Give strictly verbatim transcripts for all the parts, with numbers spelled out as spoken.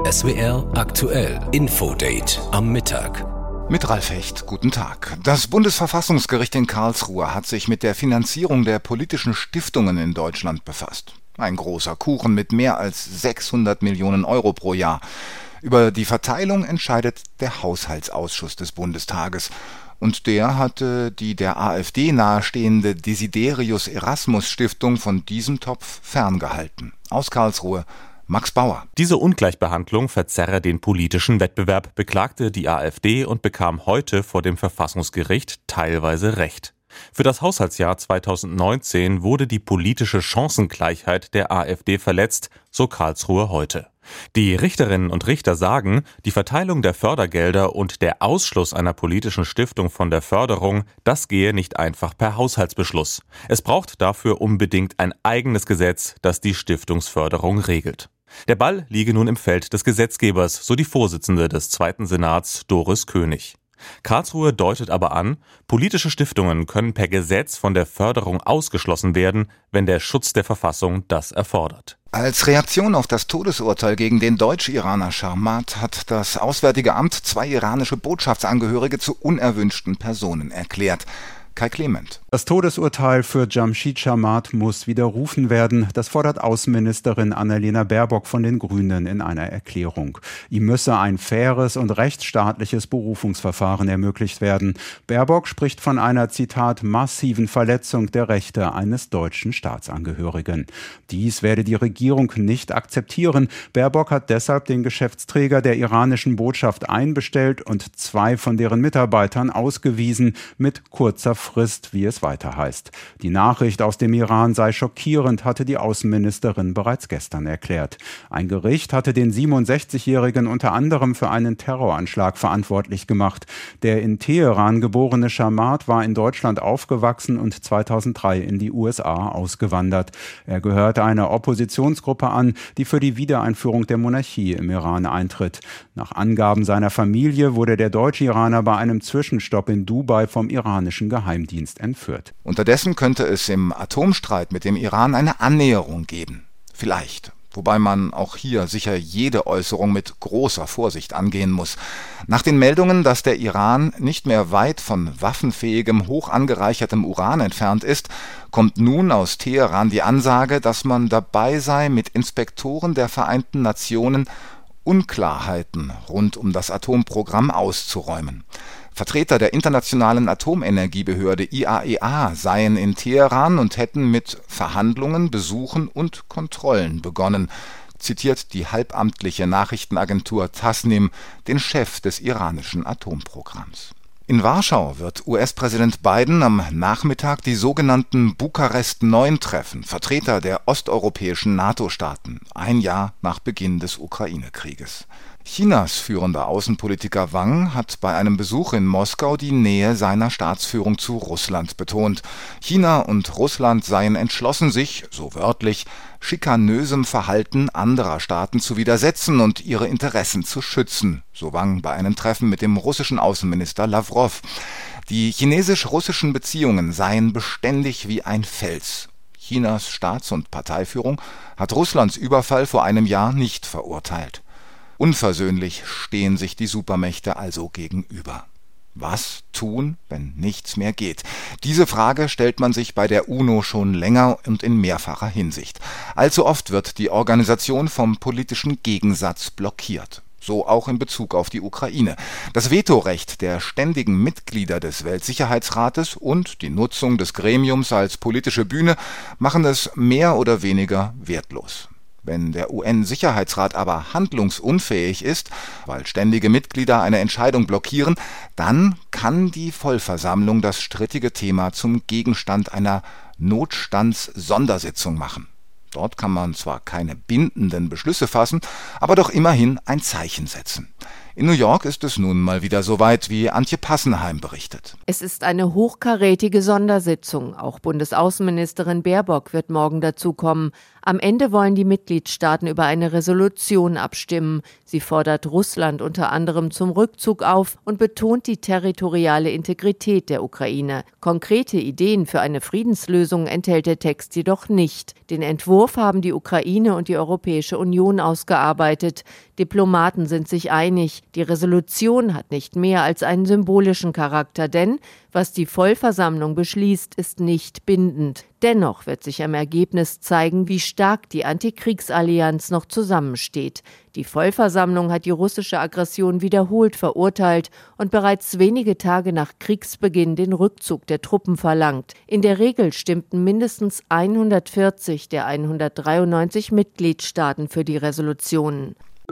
S W R aktuell Infodate am Mittag. Mit Ralf Hecht, guten Tag. Das Bundesverfassungsgericht in Karlsruhe hat sich mit der Finanzierung der politischen Stiftungen in Deutschland befasst. Ein großer Kuchen mit mehr als sechshundert Millionen Euro pro Jahr. Über die Verteilung entscheidet der Haushaltsausschuss des Bundestages. Und der hatte die der AfD nahestehende Desiderius Erasmus Stiftung von diesem Topf ferngehalten. Aus Karlsruhe, Max Bauer. Diese Ungleichbehandlung verzerre den politischen Wettbewerb, beklagte die AfD und bekam heute vor dem Verfassungsgericht teilweise Recht. Für das Haushaltsjahr zweitausendneunzehn wurde die politische Chancengleichheit der AfD verletzt, so Karlsruhe heute. Die Richterinnen und Richter sagen, die Verteilung der Fördergelder und der Ausschluss einer politischen Stiftung von der Förderung, das gehe nicht einfach per Haushaltsbeschluss. Es braucht dafür unbedingt ein eigenes Gesetz, das die Stiftungsförderung regelt. Der Ball liege nun im Feld des Gesetzgebers, so die Vorsitzende des Zweiten Senats, Doris König. Karlsruhe deutet aber an, politische Stiftungen können per Gesetz von der Förderung ausgeschlossen werden, wenn der Schutz der Verfassung das erfordert. Als Reaktion auf das Todesurteil gegen den Deutsch-Iraner Charmat hat das Auswärtige Amt zwei iranische Botschaftsangehörige zu unerwünschten Personen erklärt. Kai Clement. Das Todesurteil für Jamshid Charmat muss widerrufen werden. Das fordert Außenministerin Annalena Baerbock von den Grünen in einer Erklärung. Ihm müsse ein faires und rechtsstaatliches Berufungsverfahren ermöglicht werden. Baerbock spricht von einer, Zitat, massiven Verletzung der Rechte eines deutschen Staatsangehörigen. Dies werde die Regierung nicht akzeptieren. Baerbock hat deshalb den Geschäftsträger der iranischen Botschaft einbestellt und zwei von deren Mitarbeitern ausgewiesen mit kurzer Frist, wie es weiter heißt. Die Nachricht aus dem Iran sei schockierend, hatte die Außenministerin bereits gestern erklärt. Ein Gericht hatte den siebenundsechzigjährigen unter anderem für einen Terroranschlag verantwortlich gemacht. Der in Teheran geborene Charmat war in Deutschland aufgewachsen und zweitausenddrei in die U S A ausgewandert. Er gehörte einer Oppositionsgruppe an, die für die Wiedereinführung der Monarchie im Iran eintritt. Nach Angaben seiner Familie wurde der Deutsch-Iraner bei einem Zwischenstopp in Dubai vom iranischen Geheimdienst entführt. Unterdessen könnte es im Atomstreit mit dem Iran eine Annäherung geben. Vielleicht. Wobei man auch hier sicher jede Äußerung mit großer Vorsicht angehen muss. Nach den Meldungen, dass der Iran nicht mehr weit von waffenfähigem, hoch angereichertem Uran entfernt ist, kommt nun aus Teheran die Ansage, dass man dabei sei, mit Inspektoren der Vereinten Nationen Unklarheiten rund um das Atomprogramm auszuräumen. Vertreter der Internationalen Atomenergiebehörde I A E A seien in Teheran und hätten mit Verhandlungen, Besuchen und Kontrollen begonnen, zitiert die halbamtliche Nachrichtenagentur Tasnim den Chef des iranischen Atomprogramms. In Warschau wird U S-Präsident Biden am Nachmittag die sogenannten Bukarest neun treffen, Vertreter der osteuropäischen NATO-Staaten, ein Jahr nach Beginn des Ukraine-Krieges. Chinas führender Außenpolitiker Wang hat bei einem Besuch in Moskau die Nähe seiner Staatsführung zu Russland betont. China und Russland seien entschlossen, sich, so wörtlich, schikanösem Verhalten anderer Staaten zu widersetzen und ihre Interessen zu schützen, so Wang bei einem Treffen mit dem russischen Außenminister Lawrow. Die chinesisch-russischen Beziehungen seien beständig wie ein Fels. Chinas Staats- und Parteiführung hat Russlands Überfall vor einem Jahr nicht verurteilt. Unversöhnlich stehen sich die Supermächte also gegenüber. Was tun, wenn nichts mehr geht? Diese Frage stellt man sich bei der UNO schon länger und in mehrfacher Hinsicht. Allzu oft wird die Organisation vom politischen Gegensatz blockiert. So auch in Bezug auf die Ukraine. Das Vetorecht der ständigen Mitglieder des Weltsicherheitsrates und die Nutzung des Gremiums als politische Bühne machen es mehr oder weniger wertlos. Wenn der U N-Sicherheitsrat aber handlungsunfähig ist, weil ständige Mitglieder eine Entscheidung blockieren, dann kann die Vollversammlung das strittige Thema zum Gegenstand einer Notstands-Sondersitzung machen. Dort kann man zwar keine bindenden Beschlüsse fassen, aber doch immerhin ein Zeichen setzen. In New York ist es nun mal wieder so weit, wie Antje Passenheim berichtet. Es ist eine hochkarätige Sondersitzung. Auch Bundesaußenministerin Baerbock wird morgen dazukommen. Am Ende wollen die Mitgliedstaaten über eine Resolution abstimmen. Sie fordert Russland unter anderem zum Rückzug auf und betont die territoriale Integrität der Ukraine. Konkrete Ideen für eine Friedenslösung enthält der Text jedoch nicht. Den Entwurf haben die Ukraine und die Europäische Union ausgearbeitet. Diplomaten sind sich einig, die Resolution hat nicht mehr als einen symbolischen Charakter, denn was die Vollversammlung beschließt, ist nicht bindend. Dennoch wird sich am Ergebnis zeigen, wie stark die Antikriegsallianz noch zusammensteht. Die Vollversammlung hat die russische Aggression wiederholt verurteilt und bereits wenige Tage nach Kriegsbeginn den Rückzug der Truppen verlangt. In der Regel stimmten mindestens hundertvierzig der hundertdreiundneunzig Mitgliedstaaten für die Resolutionen.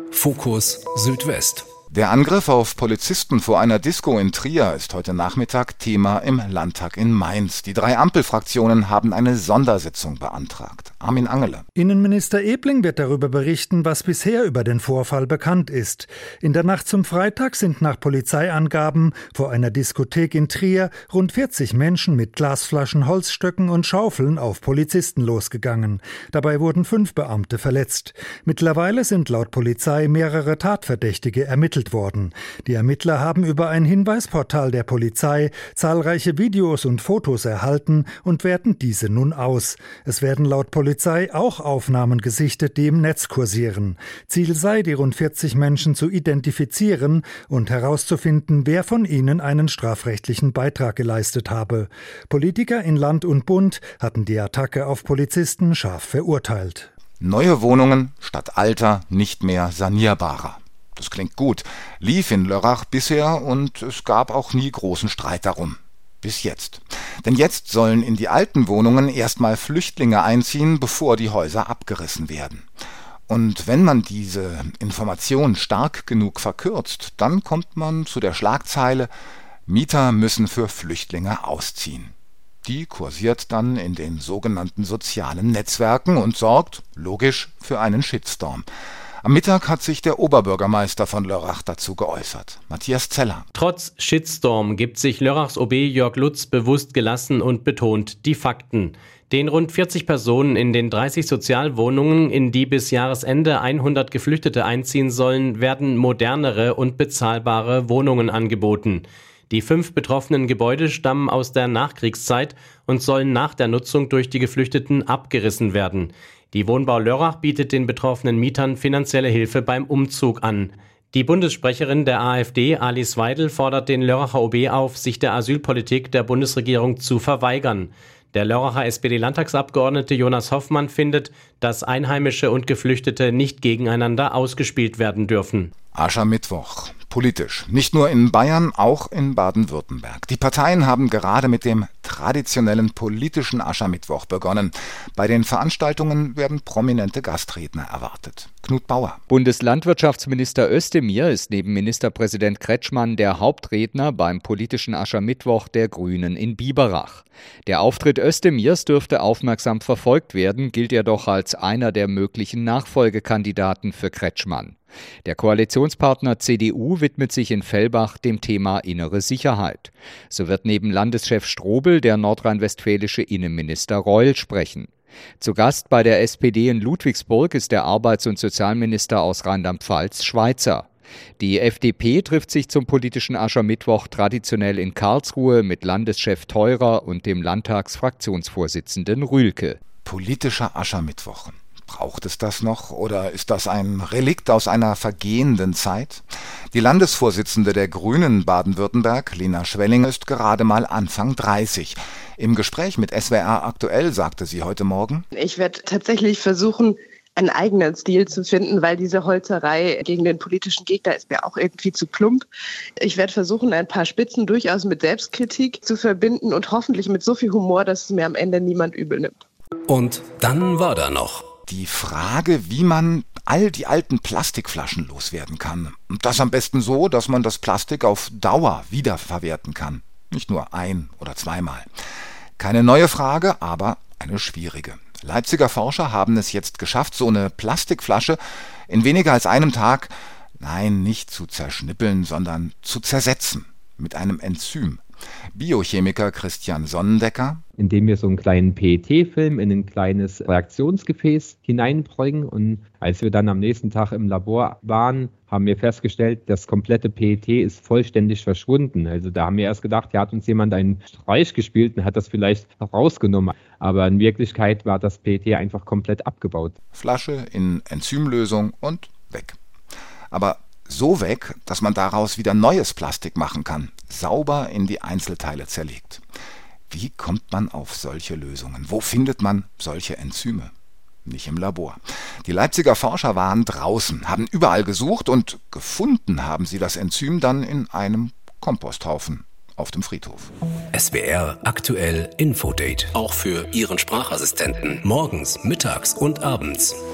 Fokus Südwest. Der Angriff auf Polizisten vor einer Disco in Trier ist heute Nachmittag Thema im Landtag in Mainz. Die drei Ampelfraktionen haben eine Sondersitzung beantragt. Armin Angele. Innenminister Ebling wird darüber berichten, was bisher über den Vorfall bekannt ist. In der Nacht zum Freitag sind nach Polizeiangaben vor einer Diskothek in Trier rund vierzig Menschen mit Glasflaschen, Holzstöcken und Schaufeln auf Polizisten losgegangen. Dabei wurden fünf Beamte verletzt. Mittlerweile sind laut Polizei mehrere Tatverdächtige ermittelt worden. Die Ermittler haben über ein Hinweisportal der Polizei zahlreiche Videos und Fotos erhalten und werten diese nun aus. Es werden laut Polizei auch Aufnahmen gesichtet, die im Netz kursieren. Ziel sei, die rund vierzig Menschen zu identifizieren und herauszufinden, wer von ihnen einen strafrechtlichen Beitrag geleistet habe. Politiker in Land und Bund hatten die Attacke auf Polizisten scharf verurteilt. Neue Wohnungen statt alter, nicht mehr sanierbarer. Das klingt gut, lief in Lörrach bisher und es gab auch nie großen Streit darum. Bis jetzt. Denn jetzt sollen in die alten Wohnungen erstmal Flüchtlinge einziehen, bevor die Häuser abgerissen werden. Und wenn man diese Information stark genug verkürzt, dann kommt man zu der Schlagzeile: Mieter müssen für Flüchtlinge ausziehen. Die kursiert dann in den sogenannten sozialen Netzwerken und sorgt, logisch, für einen Shitstorm. Am Mittag hat sich der Oberbürgermeister von Lörrach dazu geäußert. Matthias Zeller. Trotz Shitstorm gibt sich Lörrachs O B Jörg Lutz bewusst gelassen und betont die Fakten. Den rund vierzig Personen in den dreißig Sozialwohnungen, in die bis Jahresende hundert Geflüchtete einziehen sollen, werden modernere und bezahlbare Wohnungen angeboten. Die fünf betroffenen Gebäude stammen aus der Nachkriegszeit und sollen nach der Nutzung durch die Geflüchteten abgerissen werden. Die Wohnbau Lörrach bietet den betroffenen Mietern finanzielle Hilfe beim Umzug an. Die Bundessprecherin der AfD, Alice Weidel, fordert den Lörracher O B auf, sich der Asylpolitik der Bundesregierung zu verweigern. Der Lörracher S P D-Landtagsabgeordnete Jonas Hoffmann findet, dass Einheimische und Geflüchtete nicht gegeneinander ausgespielt werden dürfen. Aschermittwoch. Politisch. Nicht nur in Bayern, auch in Baden-Württemberg. Die Parteien haben gerade mit dem traditionellen politischen Aschermittwoch begonnen. Bei den Veranstaltungen werden prominente Gastredner erwartet. Knut Bauer. Bundeslandwirtschaftsminister Özdemir ist neben Ministerpräsident Kretschmann der Hauptredner beim politischen Aschermittwoch der Grünen in Biberach. Der Auftritt Özdemirs dürfte aufmerksam verfolgt werden, gilt er doch als einer der möglichen Nachfolgekandidaten für Kretschmann. Der Koalitionspartner C D U widmet sich in Fellbach dem Thema innere Sicherheit. So wird neben Landeschef Strobel der nordrhein-westfälische Innenminister Reul sprechen. Zu Gast bei der S P D in Ludwigsburg ist der Arbeits- und Sozialminister aus Rheinland-Pfalz, Schweizer. Die F D P trifft sich zum politischen Aschermittwoch traditionell in Karlsruhe mit Landeschef Theurer und dem Landtagsfraktionsvorsitzenden Rühlke. Politischer Aschermittwoch. Braucht es das noch oder ist das ein Relikt aus einer vergehenden Zeit? Die Landesvorsitzende der Grünen Baden-Württemberg, Lena Schwelling, ist gerade mal Anfang dreißig. Im Gespräch mit S W R aktuell sagte sie heute Morgen: Ich werde tatsächlich versuchen, einen eigenen Stil zu finden, weil diese Holzerei gegen den politischen Gegner ist mir auch irgendwie zu plump. Ich werde versuchen, ein paar Spitzen durchaus mit Selbstkritik zu verbinden und hoffentlich mit so viel Humor, dass es mir am Ende niemand übel nimmt. Und dann war da noch die Frage, wie man all die alten Plastikflaschen loswerden kann. Und das am besten so, dass man das Plastik auf Dauer wiederverwerten kann. Nicht nur ein- oder zweimal. Keine neue Frage, aber eine schwierige. Leipziger Forscher haben es jetzt geschafft, so eine Plastikflasche in weniger als einem Tag Nein, nicht zu zerschnippeln, sondern zu zersetzen mit einem Enzym. Biochemiker Christian Sonnendecker: Indem wir so einen kleinen P E T-Film in ein kleines Reaktionsgefäß hineinbringen, und als wir dann am nächsten Tag im Labor waren, haben wir festgestellt, das komplette P E T ist vollständig verschwunden. Also da haben wir erst gedacht, hier hat uns jemand einen Streich gespielt und hat das vielleicht rausgenommen. Aber in Wirklichkeit war das P E T einfach komplett abgebaut. Flasche in Enzymlösung und weg. Aber so weg, dass man daraus wieder neues Plastik machen kann, sauber in die Einzelteile zerlegt. Wie kommt man auf solche Lösungen? Wo findet man solche Enzyme? Nicht im Labor. Die Leipziger Forscher waren draußen, haben überall gesucht und gefunden haben sie das Enzym dann in einem Komposthaufen auf dem Friedhof. S W R aktuell Infodate. Auch für Ihren Sprachassistenten. Morgens, mittags und abends.